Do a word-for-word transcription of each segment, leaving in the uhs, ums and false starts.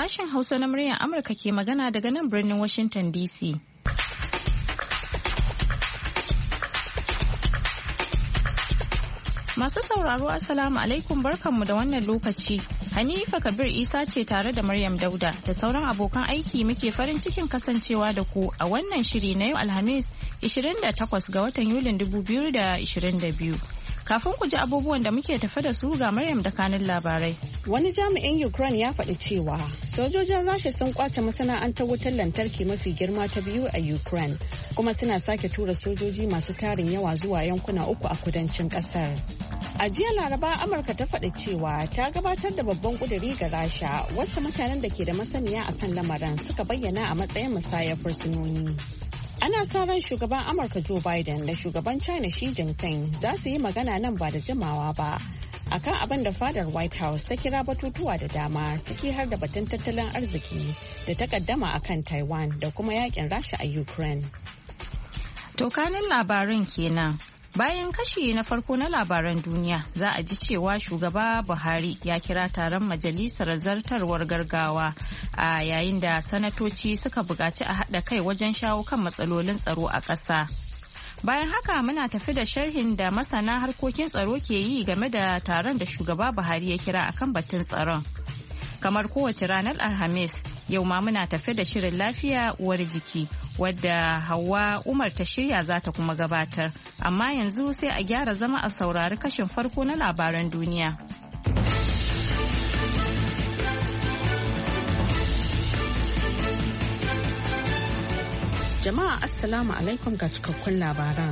Sashen Hausa na muryar Amurka ke magana daga nan birnin Washington D C. Masu sauraro Assalamu alaikum barkanmu da wannan lokaci. Hanifa Kabir Isa ce tare da Maryam Dauda da sauran abokan aiki muke farin cikin kasancewa da ku a wannan shiri na yau Alhamis ishirin da takwas ga watan Yulin dubu biyu da ishirin da biyu. Kafin ku ji abubuwan da muke tafe da su ga Maryam da kanin labarai. Wani jami'in Ukraine ya faɗi cewa sojojin Rasha sun kwace masana'antar wutar lantarki mafi girma ta biyu a Ukraine kuma suna sake tura sojoji masu tarin yawa zuwa yankuna uku a kudancin ƙasar. A jiya Laraba Amurka ta faɗi cewa ta gabatar da babban ƙuduri ga Rasha wacce mutanen da ke da masaniya akan lamarin suka bayyana a matsayin musayar fursunoni. Ana sa ran shugaban Amurka Joe Biden da shugaban China Xi Jinping za su yi magana nan ba da jimawa ba akan abin da fadar White House ta kira batutuwa da dama ciki har da batun tattalin arziki da takaddama akan Taiwan da kuma yakin Rasha a Ukraine. To kanin labarin kenan. Bayan kashi na farko na labaran duniya za a ji cewa shugaba Buhari ya kira taron majalisar zartarwar gargawa a yayin da sanatoci suka buƙaci a haɗa kai wajen shawo kan matsalolin tsaro a ƙasa. Bayan haka muna tafi da sharhin da masana harkokin tsaro ke yi game da taron da shugaba Buhari ya kira akan batun tsaron. Kamar kowace ranar Alhamis, yau ma muna tafe da shirin lafiya uwar jiki wadda Hauwa Umar ta shirya za ta kuma gabatar. Amma yanzu sai a gyara zama a saurari kashin farko na labaran duniya. Jama'a Assalamu alaikum ga cikakkun labaran.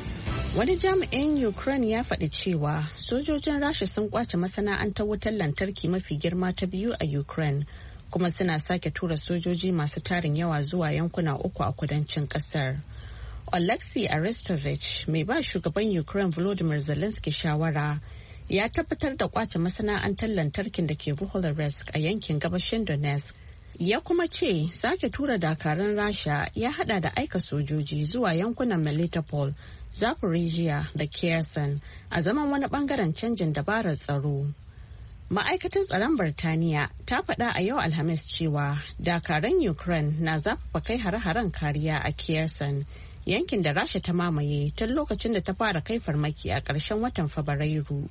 Wani jami'in Ukraine ya faɗi cewa sojojin Rasha sun kwace masana'antar wutar lantarki mafi girma ta biyu a Ukraine kuma suna sake tura sojoji masu tarin yawa zuwa yankuna uku a kudancin ƙasar. Oleksiy Arestovich, mai ba shugaban Ukraine Volodymyr Zelensky shawara, ya tabbatar da kwace masana'antar lantarkin da ke Vuhledar a yankin gabashin Donetsk. Ya kuma ce sake tura dakarun Rasha ya hada da aika sojoji zuwa yankunan Melitopol, Zaporizhia da Kherson a zaman wani bangaren canjin dabarar tsaro. Ma'aikatar tsaron Birtaniya ta faɗa a yau Alhamis cewa dakaran Ukraine na zafafa kai hare-haren kariya a Kherson, yankin da Rasha ta mamaye tun lokacin da ta fara kai farmaki a ƙarshen watan Fabrairu.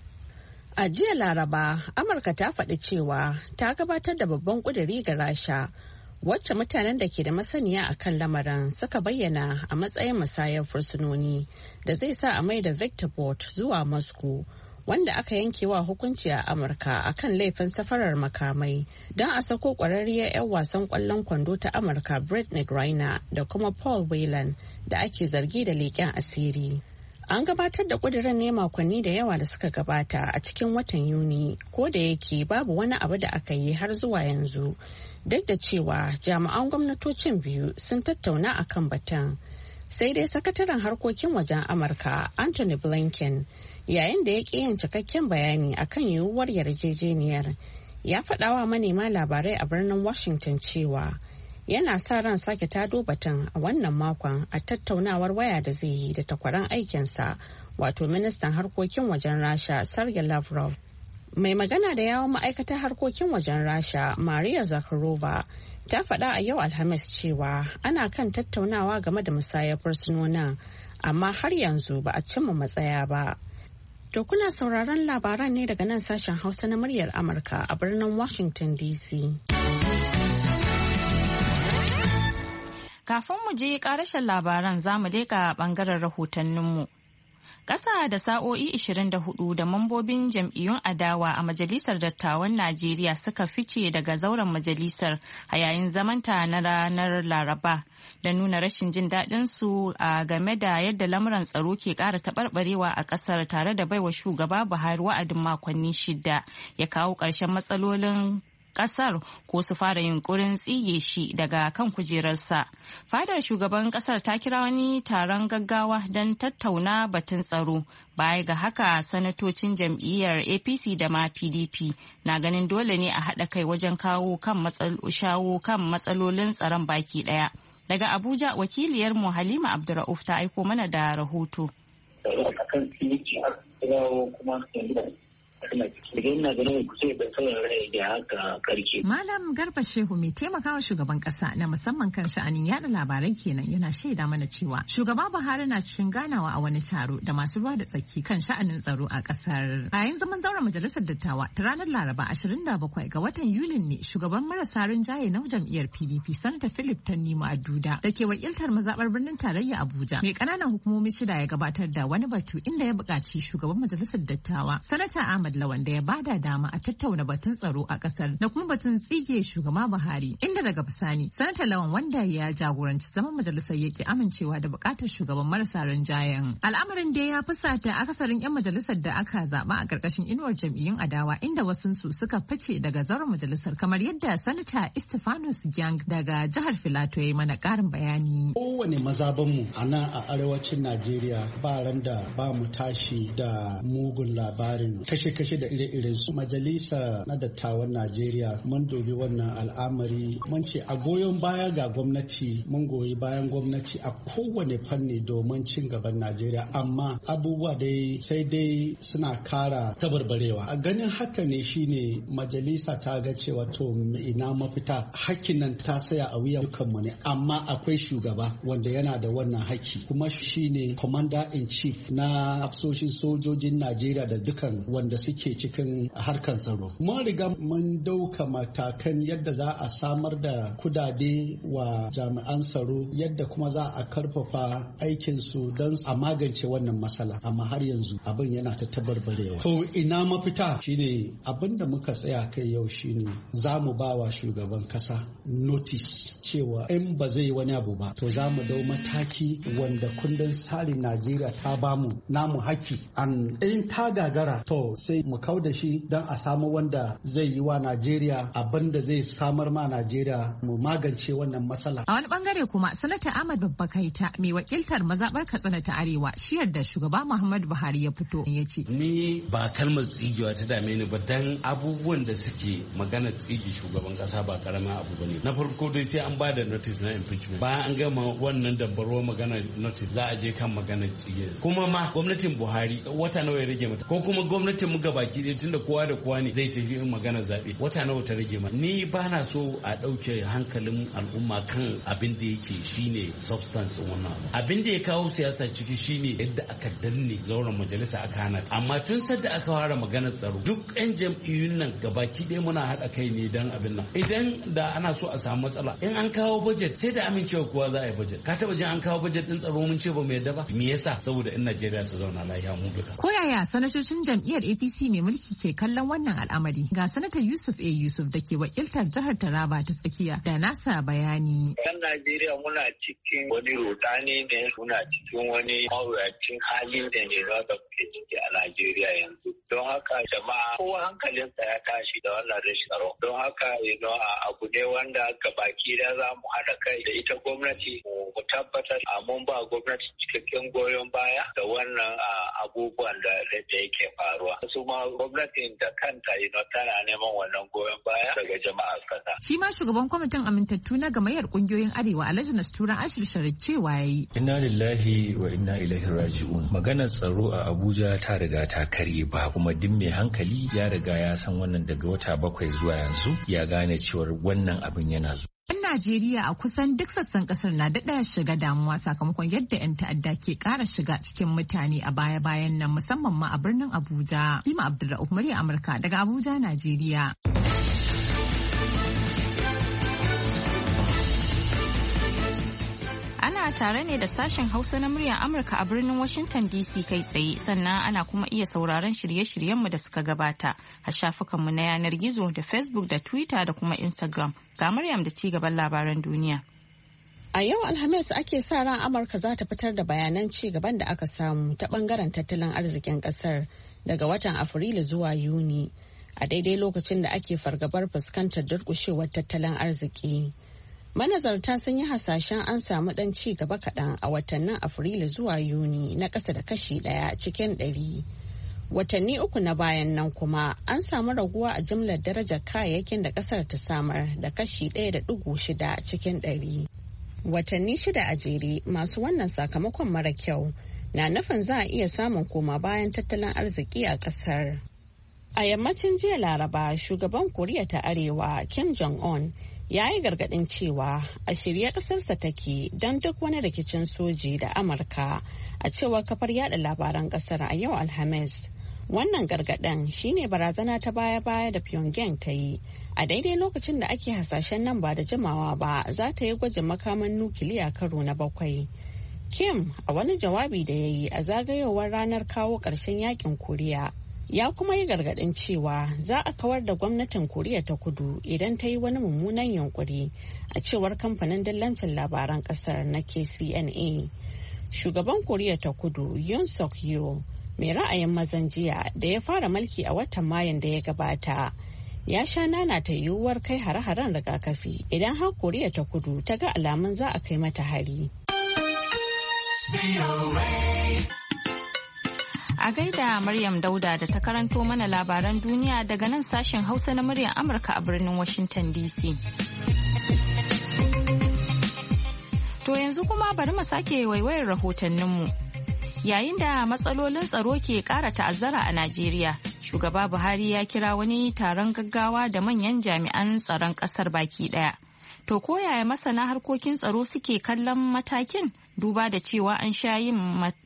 A jiya Laraba, Amurka ta faɗi cewa ta gabatar da babban ƙuduri ga Rasha, wacce mutanen da ke da masaniya a kan lamarin suka bayyana a matsayin musayar fursunoni da zai sa a mai da Victor Bout zuwa Moscow, wanda aka yanke wa hukunci a Amurka akan laifin safarar makamai don a sako ƙwararriyar 'yan wasan ƙwallon kwando ta Amurka Brittney Griner da kuma Paul Whelan da ake zargi da leƙen asiri. An gabatar da ƙudurin ne makonni da yawa da suka gabata a cikin watan Yuni, ko da yake babu wani abu da aka yi har zuwa yanzu, duk da cewa jami'an gwamnatocin biyu sun tattauna a kan batun. Sai dai sakataren harkokin wajen Amurka Anthony Blinken, yayin da ya ƙi yin cikakken bayani akan yiwuwar yarjejeniyar, ya faɗawa manema labarai a birnin Washington cewa yana sa ran sake tado batun a wannan makon a tattaunawar waya da zai yi da takwaran aikinsa, wato ministan harkokin wajen Rasha Sergei Lavrov. Mai magana da yawon ma'aikatar harkokin wajen Rasha Maria Zakharova ta faɗa a yau Alhamis cewa ana kan tattaunawa game da musayar fursunonin, amma har yanzu ba a cimma matsaya ba. To kuna sauraron labaran ne daga nan sashen Hausa na muryar Amurka a birnin Washington D C. Kafin mu je karashen labaran za mu leƙa ɓangaren rahotanninmu. Ƙasa da sa'o'i ishirin da hudu da mambobin jam'iyyun adawa a Majalisar Dattawan Najeriya suka fice daga zauren majalisar a yayin zamanta na ranar Laraba da nuna rashin jin daɗin su a game da yadda lamuran tsaro ke ƙara taɓarɓarewa a ƙasar, tare da baiwa shugaba Buhari wa'adin makonni shida ya kawo ƙarshen matsalolin kasar ko su fara yunkurin tsige shi daga kan kujerarsa. Fadar shugaban kasar ta kira wani taron gaggawa don tattauna batun tsaro. Baya ga haka, sanatocin jam'iyyar A P C da ma P D P na ganin dole ne a haɗa kai wajen kawo kan shawo kan matsalolin tsaron baki ɗaya. Daga Abuja, wakiliyarmu Halima Abdurrauf ta aiko mana da rahoto. suna ciki daga ina ganin ku sai da sauran rai da haka karke. Malam Garba Shehu mai taimakawa shugaban kasa na musamman kan sha'anin yada labarai kenan yana shaida mana cewa shugaba Buhari na cikin ganawa a wani taro da masu ruwa da tsaki kan sha'anin tsaro a kasar. A yayin zaman zauren majalisar dattawa ta ranar Laraba ashirin da bakwai ga watan Yulin ne shugaban marasa rinjaye na jam'iyyar P D P Sanata Philip Tanimu Aduda da ke wakiltar mazabar birnin tarayya Abuja mai kananan hukumomi shida ya gabatar da wani batu inda ya buƙaci shugaban majalisar dattawa Sanata Ahmad Lawan da ya bada dama a tattauna batun tsaro a kasar da kuma batun tsige shugaba Buhari, inda daga bisani Sanata Lawan wanda ya jagoranci zaman majalisar yake amincewa da buƙatar shugaban marasa rinjayen. Al'amarin da ya fusata akasarin 'yan majalisar da aka zaba a ƙarƙashin inuwar jam'iyyun adawa, inda wasunsu suka fice daga zauren majalisar kamar yadda Sanata Estefanus Gyang daga jihar Filato ya yi mana ƙarin bayani. Kowane mazabanmu a nan a arewacin Najeriya ba ran da ba mu tashi da mugun labarin kashe-kashe da ire-iren su. Majalisa na dattawan Najeriya mun dubi wannan al'amari mun ce a goyon baya ga gwamnati, mun goyi bayan gwamnati a kowane fanni domin cin gaban Najeriya, amma abubuwa dai sai dai suna kara tabarbarewa. A ganin haka ne shine majalisa ta ga cewa to ina mafita, hakkin nan ta saya a wuyan dukanmu ne, amma akwai shugaba wanda yana da wannan haki kuma shine commander in chief na hafsoshin sojojin Najeriya da dukan wanda suke cikin harkan tsaro. Mun riga mun dauka matakan yadda za a samar da kudade wa jami'an tsaro, yadda kuma za a karfafa aikin su don a magance wannan matsala, amma har yanzu abin yana ta tabarbarewa. To ina mafita shine abin da muka tsaya kai yau shine za mu ba wa shugaban kasa notice cewa in ba zai wani abu ba to za mu dau mataki wanda kundin tsarin Najeriya ta bamu namu haki, an in ta gagara to sai mu kau da shi don a samu wanda zai yi wa Najeriya abin da zai samar ma Najeriya mu magance wannan matsala. A wani bangare kuma Sanata Ahmad Babba Kaita mai wakiltar mazabar Katsina ta Arewa shiyar da shugaba Muhammadu Buhari ya fito ya ce, ni ba kalmar tsigewa ta dame ni ba, dan abubuwan da suke magana tsige shugaban kasa ba karamin abu bane. Na farko dai sai an ba da notice na impeachment, bayan an gama wannan dabbarwa magana notice za a je kan magana tsige. Kuma ma gwamnatin Buhari wata nawa ya rage mata, ko kuma gwamnatin mu gabaki ɗaya tunda kowa da kowa ne zai tafi in magana zabe, wata nawa ta rage mata. Ni ba na so a ɗauke hankalin al'umma kan abin da yake shine substance wannan abu. Abin da ya kawo siyasa ciki shine yadda aka danne zauren majalisa aka hana, amma tun sadda aka fara maganar tsaro duk 'yan jam'iyyun nan gabaki ɗaya muna haɗa kai ne dan abin nan. Idan da ana so a samu matsala in an kawo budget sai da amincewa kowa za a yi budget. Ka taba jin an kawo budget din tsaro mun ce ba mu yadda ba? Me yasa? Saboda in Najeriya su zauna lafiya mu duka. Ko yaya sanatocin jam'iyyar A P C mai mulki ke kallon wannan al'amari? Ga sanata Yusuf A Yusuf da ke wakiltar jihar Taraba ta tsakiya da nasa bayani. Yan Najeriya muna cikin wani rudani ne, muna cikin wani mawuyacin halin da ne da muke ciki a Najeriya yanzu. Don haka jama'a kowa hankalinsa ya tashi da wannan rashin tsaro. Don haka abu ne wanda gabaki da za mu haɗa kai da ita gwamnati mu tabbatar a mun ba gwamnati cikakken goyon baya da wannan abubuwan da yake faruwa. Su ma gwamnatin da kanta tana neman wannan goyon baya daga jama'a kasa. Shi ma shugaban kwamitin amintattu na gamayyar kungiyoyin Arewa Alhaji Nastura Ashir Sharif cewa yayi. Inna lillahi wa inna ilaihi raji'un. Maganar tsaro a Abuja ta riga ta karye ba, kuma duk mai hankali ya riga ya san wannan daga wata bakwai zuwa yanzu ya gane cewar wannan abin yana zuwa. 'Yan Najeriya a kusan duk sassan kasar na daɗa shiga damuwa sakamakon yadda 'yan ta'adda ke ƙara shiga cikin mutane a baya-bayan nan, musamman ma a birnin Abuja. Sima Abdulrahman, murya Amurka daga Abuja, Najeriya. Ana tare ne da sashen Hausa na muryar Amurka a birnin Washington D C kai tsaye, sannan ana kuma iya sauraron shirye-shiryenmu da suka gabata a shafukanmu na yanar gizo da Facebook da Twitter da kuma Instagram. Ga Maryam da ci gaban labaran duniya. A yau Alhamis ake sa ran Amurka za ta fitar da bayanan ci gaban da aka samu ta bangaren tattalin arzikin kasar daga watan Afrilu zuwa Yuni, a daidai lokacin da ake fargabar fuskantar durƙushewar tattalin arziki. Manazarta sun yi hasashen an samu ɗan ci gaba kaɗan a watannin Afrilu zuwa Yuni na ƙasa da kashi ɗaya cikin ɗari. Watanni uku na bayan nan kuma an samu raguwa a jimlar darajar kayayyakin da ƙasar ta samar da kashi ɗaya da ɗigo shida cikin ɗari. Watanni shida a jere masu wannan sakamakon mara kyau na nufin za a iya samun koma bayan tattalin arziki a ƙasar. A yammacin jiya Laraba, shugaban Koriya ta Arewa Kim Jong-un ya yi gargaɗin cewa a shirye ƙasarsa take don duk wani rikicin soji da Amurka, a cewar kafar yada labaran ƙasar a yau Alhamis. Wannan gargaɗin shine barazana ta baya-baya da Pyongyang ta yi a daidai lokacin da ake hasashen nan ba da jimawa ba za ta yi gwajin makaman nukiliya karo na bakwai. Kim a wani jawabi da ya yi a zagayowar ranar kawo ƙarshen yakin Koriya ya kuma yi gargaɗin cewa za a kawar da gwamnatin Koriya ta Kudu idan ta yi wani mummunan yunkuri, a cewar kamfanin dillancin labaran ƙasar na K C N A. Shugaban Koriya ta Kudu Yoon Suk Yeol mai ra'ayin mazan jiya da ya fara mulki a watan Mayun da ya gabata ya sha nana ta yiwuwar kai hare-haren rigakafi idan har Koriya ta Kudu ta ga alamun za a kai mata hari. A gaida Maryam Dauda da ta karanto mana labaran duniya daga nan sashen Hausa na muryar Amurka a birnin Washington D C. To yanzu kuma bari mu sake waiwayar rahotanninmu. Yayin da matsalolin tsaro ke ƙara ta'azzara a Najeriya, shugaba Buhari ya kira wani taron gaggawa da manyan jami'an tsaron ƙasar baki ɗaya. To ko yaya masana harkokin tsaro suke kallon matakin? Duba da cewa an sha yin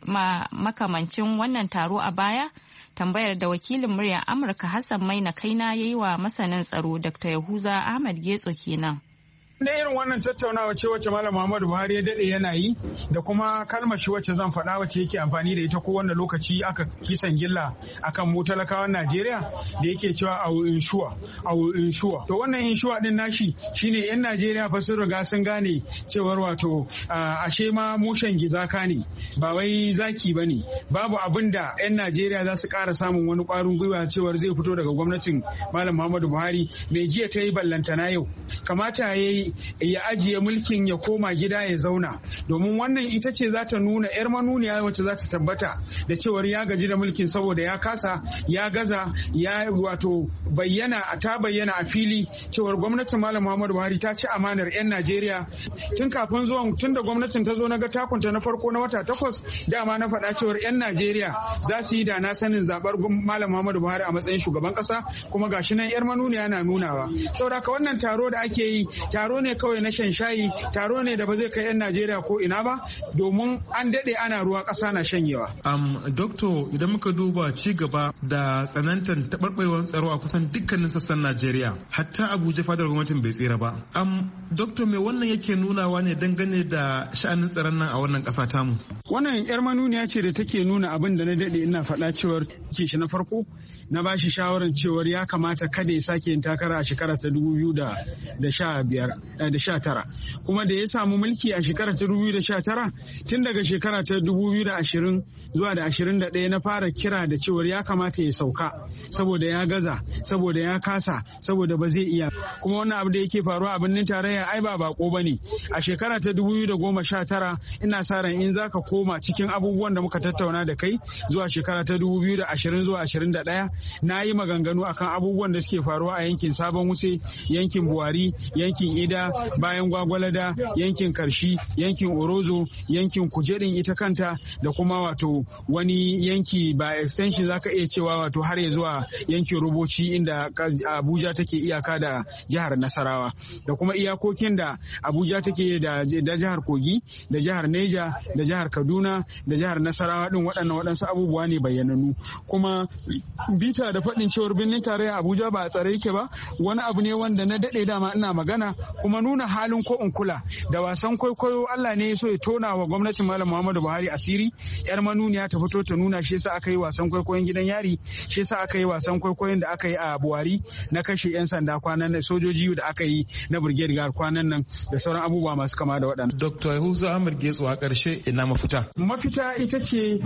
makamancin wannan taro a baya, tambayar da wakilin muryar Amurka Hassan Maina Kaina ya yi wa masanin tsaro Doctor Yahuza Ahmad Getso kenan. Da irin wannan tattaunawa ce wacce Malam Muhammadu Buhari ya dade yana yi, da kuma kalmar shi wacce zan faɗa wacce yake amfani da ita kowanne lokaci aka kisan gilla akan mu talakawan Najeriya da yake cewa a inshuwa a inshuwa. To wannan inshuwa din nashi shine yan Najeriya fa sun riga sun gane cewar wato ashe ma mushen gizaka ne ba wai zaki bane. Babu abin da yan Najeriya za su ƙara samun wani ƙwarin gwiwa cewar zai fito daga gwamnatin Malam Muhammadu Buhari mai jiya ta yi ballantana yau. Kamata yayi ya ajiye mulkin ya koma gida ya zauna, domin wannan ita ce za ta nuna yar manuniya wacce za ta tabbata da cewar ya gaji da mulkin saboda ya kasa ya gaza ya wato bayyana a ta bayyana a fili cewar gwamnatin Malam Muhammadu Buhari ta ci amanar yan Najeriya tun kafin zuwan tun da gwamnatin ta zo na ga takunta na farko na wata takwas dama na faɗa cewar yan Najeriya za su yi da na sanin zabar Malam Muhammadu Buhari a matsayin shugaban ƙasa, kuma gashi nan yar manuniya na nunawa. Saboda ka wannan taro da ake yi taro ne kawai na shan shayi, taro ne da ba zai kai 'yan Najeriya ko ina ba, domin an daɗe ana ruwa ƙasa na shanyewa. Um, Doktor, idan muka duba ci gaba da tsanantar taɓarɓarewar tsaro a kusan dukkanin sassan Najeriya, hatta Abuja fadar gwamnatin bai tsira ba. Um, Doktor, me wannan yake nunawa ne dangane da sha'anin tsaron nan a wannan ƙasa tamu? Wannan 'yar manuniya ce da take nuna abin da na daɗe ina faɗa cewar kishi na farko. Na ba shi shawarar cewar ya kamata kada ya sake yin takara a shekara ta dubu biyu da sha biyar da sha tara, kuma da ya samu mulki a shekara ta dubu biyu da sha tara tun daga shekara ta dubu biyu da ashirin zuwa da ashirin da ɗaya na fara kira da cewar ya kamata ya sauka saboda ya gaza, saboda ya kasa, saboda ba zai iya. Kuma wannan abu da yake faruwa a birnin tarayya ai ba bako bane. A shekara ta dubu biyu da goma sha tara ina sa ran in zaka koma cikin abubuwan da muka tattauna da kai zuwa shekara ta dubu biyu da ashirin zuwa ashirin da ɗaya na yi maganganu akan abubuwan da suke faruwa a yankin Sabon Wuse, yankin Buwari, yankin Ida, bayan Gwagwalada, yankin Karshi, yankin Orozo, yankin Kujedin ita kanta, da kuma wato wani yanki ba extension zaka iya cewa wato har ya zuwa yankin Ruboci inda Abuja take iyaka da jihar Nasarawa, da kuma iyakokin da Abuja take da jihar Kogi, da jihar Neja, da jihar Kaduna, da jihar Nasarawa din waɗannan waɗansu abubuwa ne bayyananu. Kuma bita da faɗin cewar birnin tarayya Abuja ba a tsare yake ba wani abu ne wanda na daɗe dama ina magana, kuma nuna halin ko in kula da wasan kwaikwayo Allah ne ya so ya tona wa gwamnatin Malam Muhammadu Buhari asiri. Yar manuniya ta fito ta nuna shi yasa aka yi wasan kwaikwayon gidan yari, shi yasa aka yi wasan kwaikwayon da aka yi a Buhari na kashe yan sanda kwanan nan, sojoji da aka yi na Brigade Guard kwanan nan, da sauran abubuwa masu kama da waɗannan. Doctor Yahuza Ahmad Getso, a ƙarshe ina mafita? Mafita ita ce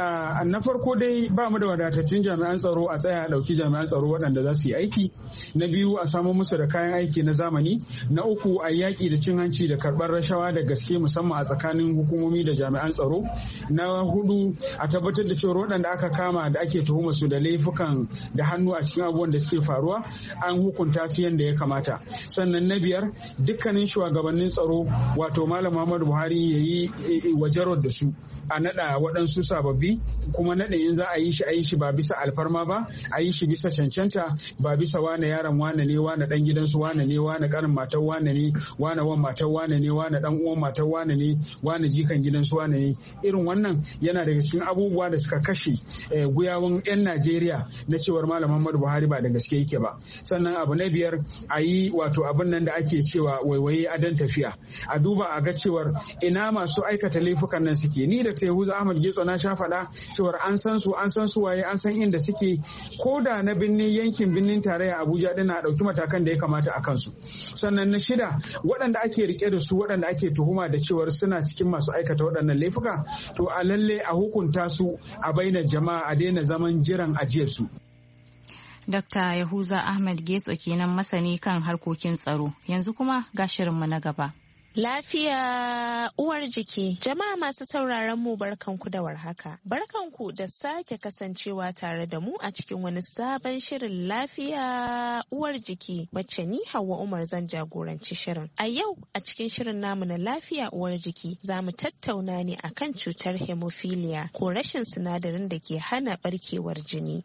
na farko dai ba mu da wadatattun jami'an tsaro, a tsaya a ɗauki jami'an tsaro waɗanda za su yi aiki. Na biyu a samo musu da kayan aiki na zamani. Na uku a yaƙi da cin hanci da karɓar rashawa da gaske musamman a tsakanin hukumomi da jami'an tsaro. Na hudu a tabbatar da cewa waɗanda aka kama da ake tuhuma su da laifukan da hannu a cikin abubuwan da suke faruwa an hukunta su yadda ya kamata. Sannan na biyar dukkanin shugabannin tsaro wato Malam Muhammadu Buhari ya yi wajarar da su a naɗa waɗansu sababbi, kuma naɗa in za a yi shi a yi shi ba bisa alfarma ba, a yi shi bisa cancanta, ba bisa wane yaron wane ne, wane ɗan gidansu wane ne, wane ƙarin matar wane ne, wane wan matar wane ne, wane ɗan uwan matar wane ne, wane jikan gidansu wane ne. Irin wannan yana daga cikin abubuwa da suka kashe guyawun 'yan Najeriya na cewar Malam Muhammadu Buhari ba da gaske yake ba. Sannan abu na biyar a yi wato abin nan da ake cewa waiwaye adon tafiya, a duba a ga cewar ina masu aikata laifukan nan suke. Ni da Yahuza Ahmad Getso na sha faɗa cewar an san su an san su waye an san inda suke, ko da na birnin yankin birnin tarayya Abuja din na ɗauki matakan da ya kamata a kansu. Sannan na shida waɗanda ake rike da su waɗanda ake tuhuma da cewar suna cikin masu aikata waɗannan laifuka to a lalle a hukunta su a baina jama'a a daina zaman jiran ajiyar su. Dokta Yahuza Ahmad Getso kenan masani kan harkokin tsaro. Yanzu kuma ga shirinmu na gaba. Lafiya uwar jiki. Jama'a masu sauraron mu barkanku da warhaka. Barkanku da sake kasancewa tare da mu a cikin wani sabon shirin lafiya uwar jiki wacce ni Hauwa Umar zan jagoranci shirin. A yau a cikin shirin namu na lafiya uwar jiki za mu tattauna ne akan cutar hemophilia ko rashin sinadarin da ke hana barkewar jini.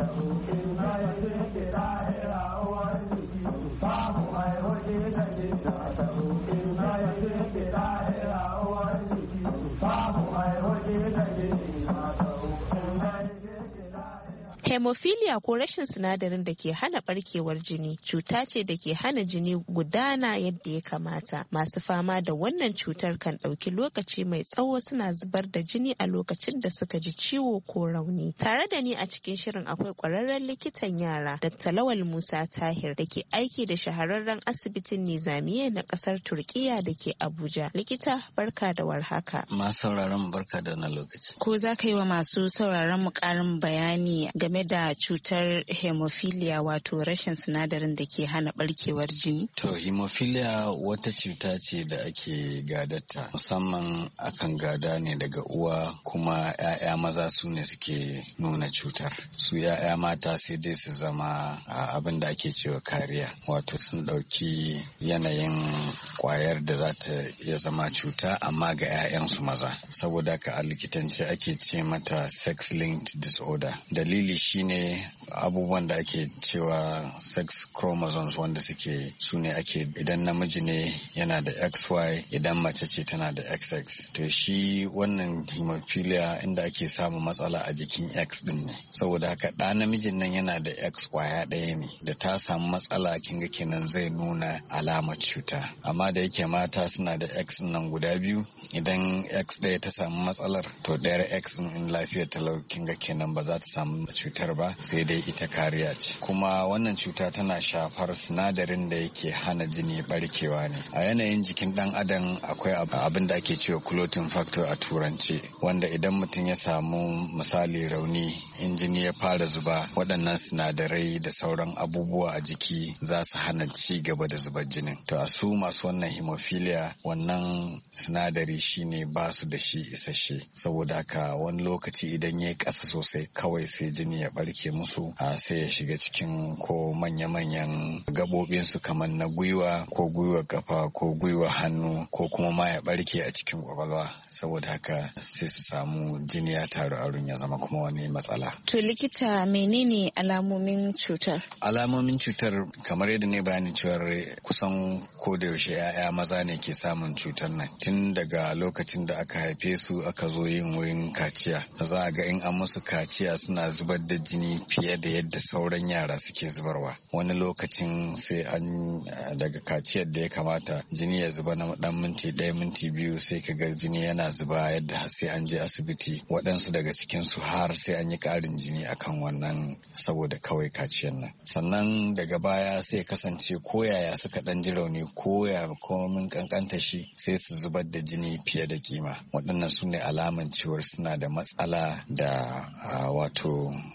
Hemophilia ko rashin sinadarin da ke hana barkewar jini cuta ce da ke hana jini gudana yadda ya kamata. Masu fama da wannan cutar kan ɗauki lokaci mai tsawo suna zubar da jini a lokacin da suka ji ciwo ko rauni. Tare da ni a cikin shirin akwai ƙwararren likitan yara Dakta Lawal Musa Tahir da ke aiki da shahararren asibitin Nizamiye na ƙasar Turkiya da ke Abuja. Likita barka da warhaka. Masu sauraron barka da wannan lokaci. Ko za ka yi wa masu sauraron mu ƙarin bayani game da cutar hemophilia wato rashin sinadarin da ke hana barkewar jini? To hemophilia wata cuta ce da ake gadata, musamman akan gada ne daga uwa, kuma 'ya'ya maza su ne suke nuna cutar. Su 'ya'ya mata sai dai su zama abin da ake cewa kariya, wato sun ɗauki yanayin kwayar da za ta iya zama cuta amma ga 'ya'yansu maza. Saboda haka a likitance ake ce mata sex linked disorder. Dalili shine abubuwan da ake cewa sex chromosomes wanda suke su ne ake, idan namiji ne yana da X Y, idan mace ce tana da X X. To shi wannan hemophilia inda ake samun matsala a jikin X din ne. Saboda haka ɗa namijin nan yana da X kwaya ɗaya ne, da ta samu matsala kinga kenan zai nuna alamar cuta. Amma da yake mata suna da X nan guda biyu, idan X ɗaya ta samu matsalar to ɗayar X in lafiyar talau kinga kenan ba za ta samu cutar ba, sai dai ita kariya ce. Kuma wannan cuta tana shafar sinadarin da yake hana jini barkewa ne. A yanayin jikin dan adam akwai abin da ake cewa clotting factor a turance, wanda idan mutum ya samu misali rauni, in jini ya fara zuba, waɗannan sinadarai da sauran abubuwa a jiki za su hana ci gaba da zubar jinin. To a su masu wannan hemophilia wannan sinadari shine ba su da shi isasshe, saboda haka wani lokaci idan ya ƙasa sosai kawai sai jini ya barke musu, a sai ya shiga cikin ko manya-manyan gabobinsu kamar na gwiwa ko gwiwa kafa ko gwiwa hannu, ko kuma ma ya barke a cikin kwakwalwa. Saboda haka sai su samu jini ya taru a wurin, ya zama kuma wani matsala. To likita, menene alamomin cutar? Alamomin cutar kamar yadda ne bayanin cewar kusan ko da yaushe 'ya'ya maza ne ke samun cutar nan. Tun daga lokacin da aka haife su aka zo yin wurin kaciya, za a ga in an musu kaciya suna zubar da jini fiye da yadda sauran yara suke zubarwa. Wani lokacin sai an daga kaciyar da ya kamata jini ya zuba na dan minti ɗaya minti biyu, sai ka ga jini yana zuba yadda sai an je asibiti. Waɗansu daga cikin su har sai an yi ƙarin jini akan wannan saboda kawai kaciyar nan. Sannan daga baya sai kasance koyaya suka ɗan ji rauni, koya komin kankanta shi sai su zubar da jini fiye da kima. Waɗannan su ne alaman cewar suna da matsala da wato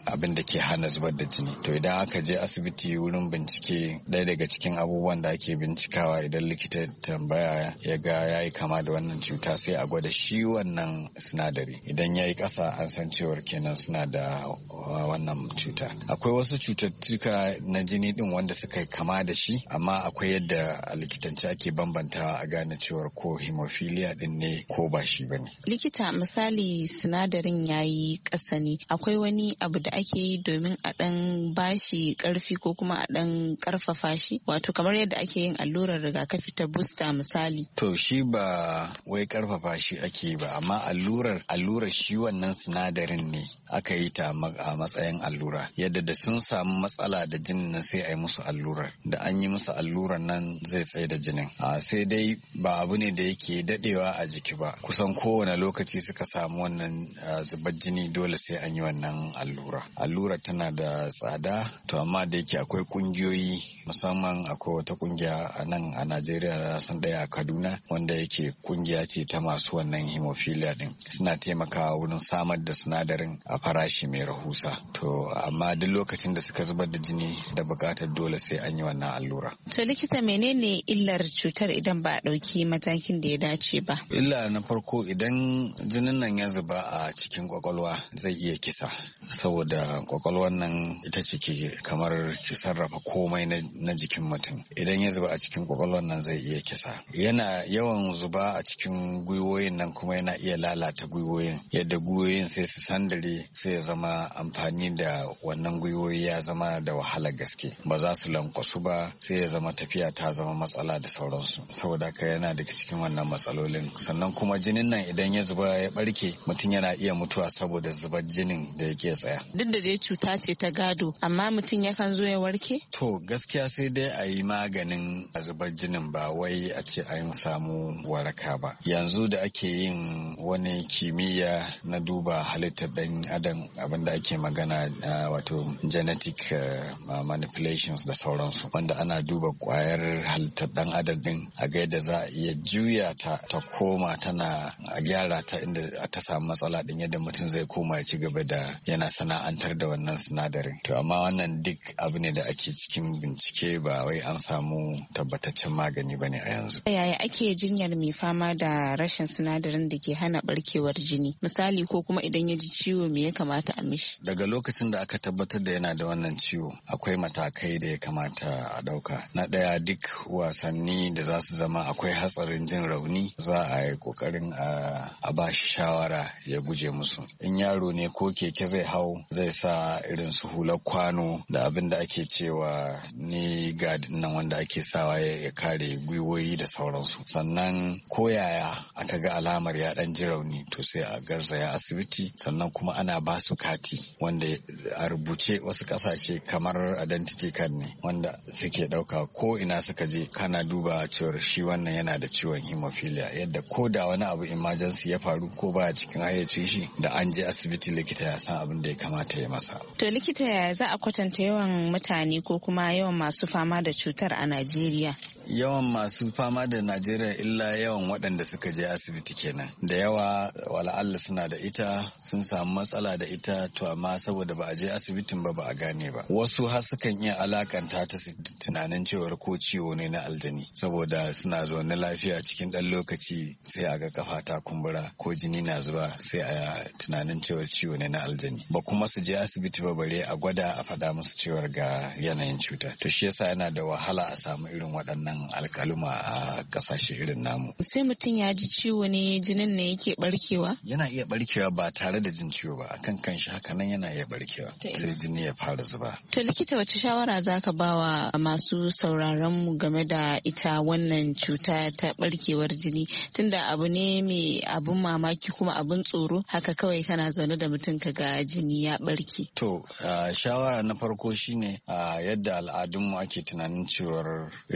abin da ke hana zubar da jini. To idan aka je asibiti wurin bincike, ɗaya daga cikin abubuwan da ake bincikawa idan likita tambaya ya ga ya yi kama da wannan cuta sai a gwada shi wannan sinadari. Idan ya yi ƙasa an san cewar kenan suna da wannan cuta. Akwai wasu cututtuka na jini din wanda suka yi kama da shi, amma akwai yadda a likitanci ake bambantawa a gane cewar ko hemophilia din ne ko ba shi ba ne. Likita, misali sinadarin ya yi ƙasa ne, akwai wani abu da ake yi domin a ɗan bashi ƙarfi ko kuma a ɗan ƙarfafa shi, wato kamar yadda ake yin allurar rigakafi ta booster misali. To shi ba wai ƙarfafa shi ake ba, amma allurar allurar shi wannan sinadarin ne aka yi ta a matsayin allura, yadda da sun samu matsala da jinin nan sai a yi musu allurar, da an yi musu allurar nan zai tsaye da jinin. A sai dai ba abu ne da yake dadewa a jiki ba, kusan kowane lokaci suka samu wannan zubar jini dole sai an yi wannan allura. Allura tana da tsada, to amma da yake akwai kungiyoyi, musamman akwai wata kungiya a nan a Najeriya na san daya a Kaduna wanda yake kungiya ce ta masu wannan hemophilia din, suna taimakawa wurin samar da sinadarin a farashi mai rahusa. To amma duk lokacin da suka zubar da jini da bukatar dole sai an yi wannan allura. To likita, menene illar cutar idan ba a ɗauki matakin da ya dace ba? Illa na farko, idan jinin nan ya zuba a cikin kwakwalwa zai iya kisa, saboda kwakwalwar nan ita ce ke kamar ki sarrafa komai na jikin mutum. Idan ya zuba a cikin kwakwalwar nan zai iya kisa. Yana yawan zuba a cikin gwiwoyin nan kuma yana iya lalata gwiwoyin, yadda gwiwoyin sai su sandare, sai ya zama amfani da wannan gwiwoyi ya zama da wahala gaske, ba za su lankwasu ba, sai ya zama tafiya ta zama matsala da sauransu. Saboda haka yana daga cikin wannan matsalolin. Sannan kuma jinin nan idan ya zuba ya barke, mutum yana iya mutuwa saboda zubar jinin da yake tsaya. Duk da dai cuta ce ta gado, amma mutum yakan zo ya warke? To gaskiya sai dai a yi maganin zubar jinin, ba wai a ce an samu waraka ba. Yanzu da ake yin wani kimiyya na duba halittar ɗan adam, abin da ake magana uh, wato genetic uh, manipulations da sauransu, wanda ana duba kwayar halittar ɗan adam din a ga yadda za a iya juya ta ta koma tana a gyara ta inda ta samu matsala din, yadda mutum zai koma ya ci gaba da yana sana'antar da wannan sinadarin. To amma wannan duk abu ne da ake cikin bincike, ba wai an samu tabbataccen magani bane a yanzu. Yaya ake jinyar mai fama da rashin sinadarin da ke hana barkewar jini? Misali, ko kuma idan ya ji ciwo me ya kamata a mishi? Daga lokacin da aka tabbatar da yana da wannan ciwo, akwai matakai da ya kamata a dauka. Na ɗaya, duk wasanni da za su zama akwai hatsarin jin rauni, za a yi kokarin a ba shi shawara ya guje musu. In yaro ne ko keke zai hau, zai sa irin su hular kwano da abin da ake cewa ni gad nan wanda ake sawa ya kare gwiwoyi da sauransu. Sannan ko yaya aka ga alamar ya dan ji rauni, to sai a garzaya asibiti. Sannan kuma ana ba su kati wanda a rubuce, wasu kasashe kamar identity card ne wanda suke dauka ko ina suka je, kana duba cewar shi wannan yana da ciwon hemophilia, yadda ko da wani abu emergency ya faru ko baya cikin hayyacin shi, da an je asibiti likita ya san abin da ya kamata ya masa. To likita, yaya za a kwatanta yawan mutane ko kuma yawan masu fama da cutar a Najeriya? Yawan masu fama da Najeriya illa yawan waɗanda suka je asibiti kenan. Da yawa wala'alla suna da ita, sun samu matsala da ita, to amma saboda ba a je asibitin ba ba a gane ba. Wasu har sukan iya alakanta ta tunanin cewar ko ciwo ne na aljani, saboda suna zaune lafiya cikin ɗan lokaci sai a ga kafa ta kumbura ko jini na zuba, sai a tunanin cewar ciwo ne na aljani. Ba kuma su je asibiti ba bare a gwada a faɗa musu cewar ga yanayin cuta. To shi yasa yana da wahala a samu irin waɗannan alkaluma a kasashe irin namu. Sai mutum ya ji ciwo ne jinin ne yake barkewa? Yana iya barkewa ba tare da jin ciwo ba, akan kanshi haka nan yana iya barkewa sai jini ya fara zuba. To likita, wace shawara zaka bawa masu sauraron mu game da ita wannan cuta ta barkewar jini, tunda abu ne mai abun mamaki kuma abun tsoro, haka kawai kana zaune da mutum ka ga jini ya barke? To uh, shawara na farko shine uh, yadda al'adunmu ake tunanin cewar irin waɗannan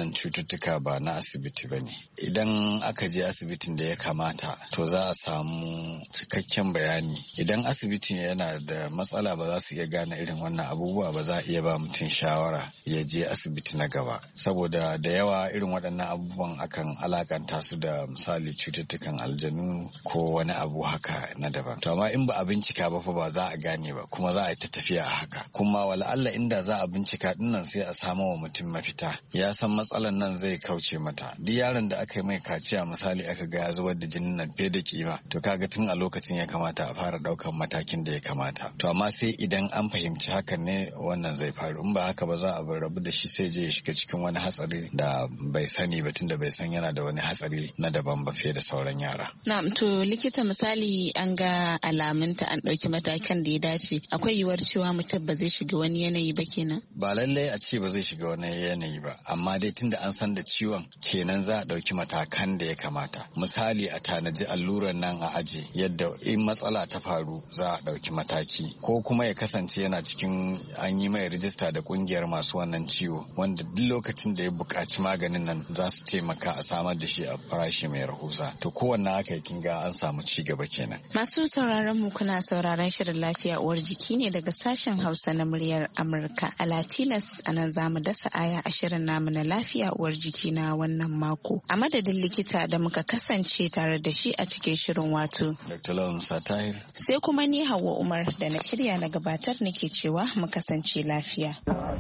waɗannan cututtuka ba na asibiti ba ne. Idan aka je asibitin da ya kamata to za a samu cikakken bayani. Idan asibitin yana da matsala ba za su iya gane irin wannan abubuwa ba, za a iya ba mutum shawara ya je asibiti na gaba, saboda da yawa irin waɗannan abubuwan akan alakanta su da misali cututtukan aljanu ko wani abu haka na daban. To amma in ba a bincika ba fa ba za a gane ba, kuma za a yi ta tafiya a haka. Kuma wala Allah inda za a bincika dinnan sai a samu wa mutum mafita, ya san matsalan nan zai kauce mata. Duk yaron da aka yi mai kaciya misali aka ga ya zubar da jinin nan fiye da kima, to kaga tun a lokacin ya kamata a fara daukan matakin da ya kamata. To amma sai idan an fahimci hakan ne wannan zai faru, in ba haka ba za a bar rabu da shi sai je ya shiga cikin wani hatsari da bai sani ba, tunda bai san yana da wani hatsari na daban ba fiye da sauran yara. Na'am, to likita misali an ga alamunta an ɗauki matakan da ya dace, akwai yiwuwar cewa mutum ba zai shiga wani yanayi ba kenan? Ba lallai a ce ba zai shiga wani yanayi ba, amma dai tunda an san da ciwon kenan za a ɗauki matakan da ya kamata. Misali a tanaji alluran nan a aje yadda in matsala ta faru za a ɗauki mataki, ko kuma ya kasance yana cikin an yi mai rijista da ƙungiyar masu wannan ciwo wanda duk lokacin da ya buƙaci maganin nan za su taimaka a samar da shi a farashi mai rahusa. To kowanne haka yakin ga an samu ci gaba kenan. Masu sauraron mu kuna sauraron shirin lafiya uwar jiki ne daga sashen Hausa na muryar Amurka. A Latinas a nan za mu dasa aya a shirin namu na lafiya uwar jiki na wannan mako. A madadin likita da muka kasance tare da shi a cikin shirin wato Doctor Lawan Musa Tahir. Sai kuma ni Hauwa Umar da na shirya na gabatar nake cewa mu kasance lafiya.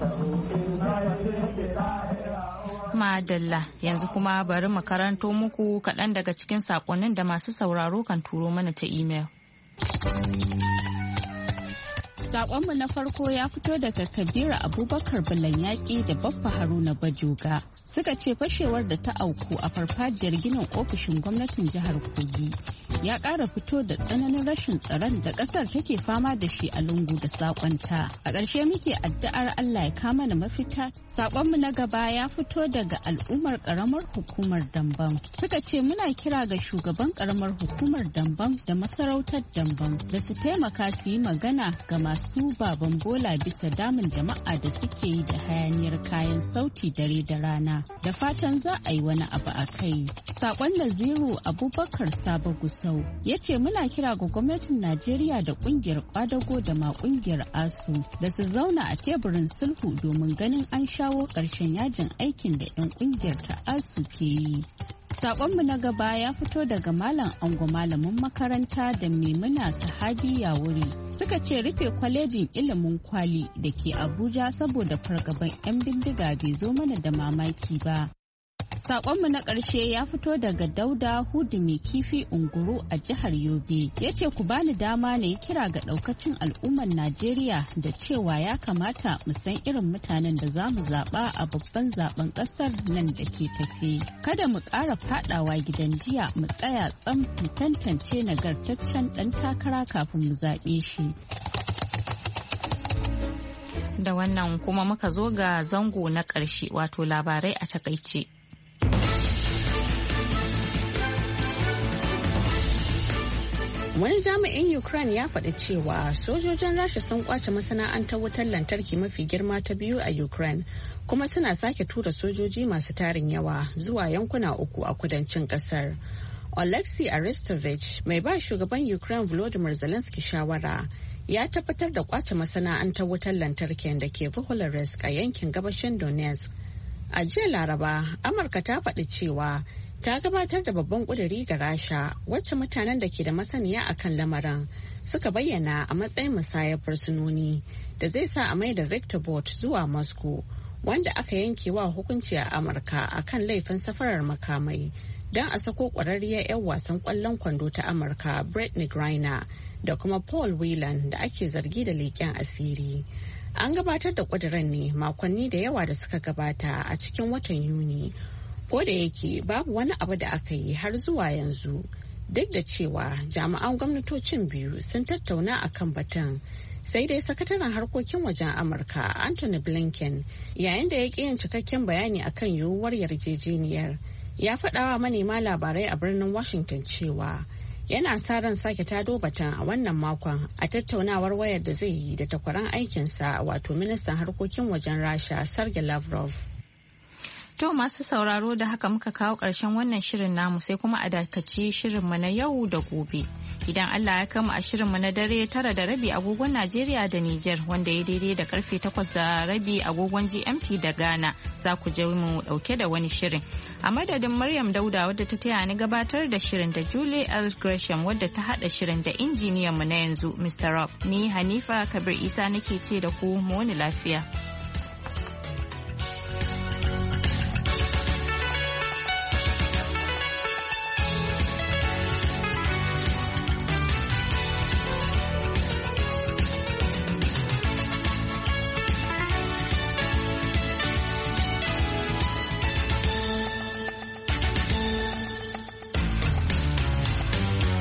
Madalla, yanzu kuma bari mu karanto muku kaɗan daga cikin saƙonnin da masu sauraro kan turo mana ta imel. Saƙonmu na farko ya fito daga Kabiru Abubakar Bulan-Yaƙi da Baffa Haruna Bajoga. Suka ce fashewar da ta auku a farfajiyar ginin ofishin gwamnatin jihar Kogi ya ƙara fito da tsananin rashin tsaron da ƙasar take fama da shi a lungu da saƙonta. A ƙarshe muke addu'ar Allah ya kama na mafita. Saƙonmu na gaba ya fito daga al'ummar ƙaramar hukumar Dambam. Suka ce muna kira ga shugaban ƙaramar hukumar Dambam da masarautar Dambam da su taimaka su yi magana ga masu su baban bola bisa damun jama'a da suke yi da hayaniyar kayan sauti dare da rana, da fatan za a yi wani abu a kai. Sakon Naziru Abubakar Sabo Gusau ya ce muna kira ga gwamnatin Najeriya da kungiyar kwadago da ma kungiyar ASU da su zauna a teburin sulhu domin ganin an shawo ƙarshen yajin aikin da 'yan kungiyar ta ASU ke yi. Sakonmu na gaba ya fito daga Malam Ango malamin makaranta da Maimuna Sahabi Yawuri. Suka ce rufe kwalejin ilimin kwali da ke Abuja saboda fargaban 'yan bindiga bai zo mana da mamaki ba. Sakonmu na ƙarshe ya fito daga Dauda Hudu mai kifi unguru a jihar Yobe. Ya ce ku bani dama na yi kira ga ɗaukacin al'ummar Najeriya da cewa ya kamata mu san irin mutanen da za mu zaɓa a babban zaben ƙasar nan da ke tafe. Kada mu ƙara faɗawa gidan jiya, mu tsaya tsam mu tantance nagartaccen ɗan takara kafin mu zaɓe shi. Da wannan kuma muka zo ga zango na ƙarshe wato labarai a takaice. Wani jami'in Ukraine ya faɗi cewa sojojin Rasha sun kwace masana'antar wutar lantarki mafi girma ta biyu a Ukraine, kuma suna sake tura sojoji masu tarin yawa zuwa yankuna uku a kudancin ƙasar. Oleksiy Arestovich, mai ba shugaban Ukraine Volodymyr Zelensky shawara, ya tabbatar da kwace masana'antar wutar lantarkin da ke Volodymyr a yankin gabashin Donetsk. A jiya Laraba, Amurka ta faɗi cewa ta gabatar da babban ƙuduri ga Rasha wacce mutanen da ke da masaniya akan lamarin suka bayyana a matsayin musayar fursunoni da zai sa a mai da Richterbot zuwa Moscow, wanda aka yanke wa hukunci a Amurka akan laifin safarar makamai, don a sako ƙwararriyar 'yan wasan ƙwallon kwando ta Amurka Brittney Griner da kuma Paul Whelan da ake zargi da leƙen asiri. An gabatar da ƙudurin ne makonni da yawa da suka gabata a cikin watan Yuni. Ko da yake babu wani abu da aka yi har zuwa yanzu, duk da cewa jami'an gwamnatocin biyu sun tattauna a kan batun, sai dai sakataren harkokin wajen Amurka Anthony Blinken, yayin da ya ƙi yin cikakken bayani akan yiwuwar yarjejeniyar, ya faɗawa manema labarai a birnin Washington cewa yana sa ran sake tado batun a wannan makon a tattaunawar wayar da zai yi da takwaran aikinsa wato ministan harkokin wajen Rasha Sergei Lavrov. To masu sauraro da haka muka kawo ƙarshen wannan shirin namu sai kuma a dakaci shirinmu na yau da gobe. Idan Allah ya kama a shirinmu na dare tara da rabi agogon Najeriya da Nijar wanda ya daidai da karfe takwas da rabi agogon G M T da Ghana za ku je mu dauke da wani shirin. A madadin Maryam Dauda wadda ta taya ni gabatar da shirin da Julie L. Gresham wadda ta hada shirin da injiniyan mu na yanzu Mister Rob. Ni Hanifa Kabir Isa nake ce da ku mu wani lafiya.